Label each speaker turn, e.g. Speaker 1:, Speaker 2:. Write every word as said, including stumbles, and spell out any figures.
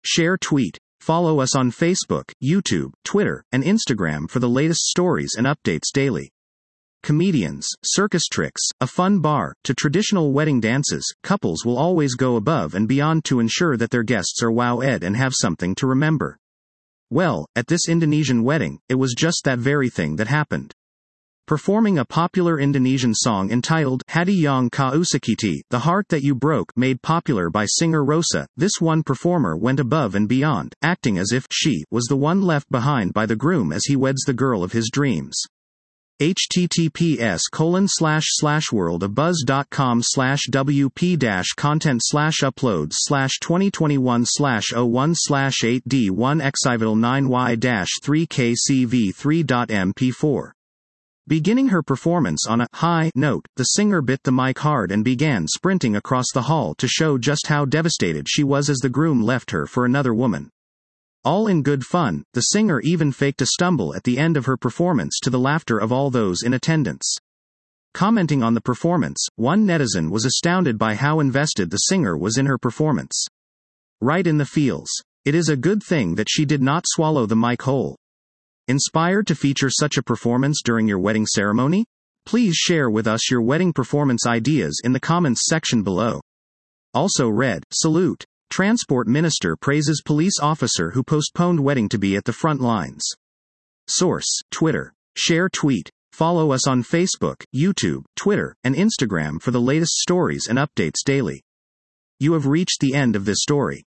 Speaker 1: share, tweet. Follow us on Facebook, YouTube, Twitter, and Instagram for the latest stories and updates daily. Comedians, circus tricks, a fun bar, to traditional wedding dances, couples will always go above and beyond to ensure that their guests are wowed and have something to remember. Well, at this Indonesian wedding, it was just that very thing that happened. Performing a popular Indonesian song entitled Hati Yang Kau Sakiti, The Heart That You Broke, made popular by singer Rosa, this one performer went above and beyond, acting as if she was the one left behind by the groom as he weds the girl of his dreams. https colon slash slash worldofbuzz.com slash wp dash content slash uploads slash 2021 slash 01 slash 8d1 xivital 9y dash 3kcv3.mp4. Beginning her performance on a high note, the singer bit the mic hard and began sprinting across the hall to show just how devastated she was as the groom left her for another woman. All in good fun, the singer even faked a stumble at the end of her performance to the laughter of all those in attendance. Commenting on the performance, one netizen was astounded by how invested the singer was in her performance. Right in the feels. It is a good thing that she did not swallow the mic whole. Inspired to feature such a performance during your wedding ceremony? Please share with us your wedding performance ideas in the comments section below. Also read, salute. Transport Minister praises police officer who postponed wedding to be at the front lines. Source, Twitter. Share, tweet. Follow us on Facebook, YouTube, Twitter, and Instagram for the latest stories and updates daily. You have reached the end of this story.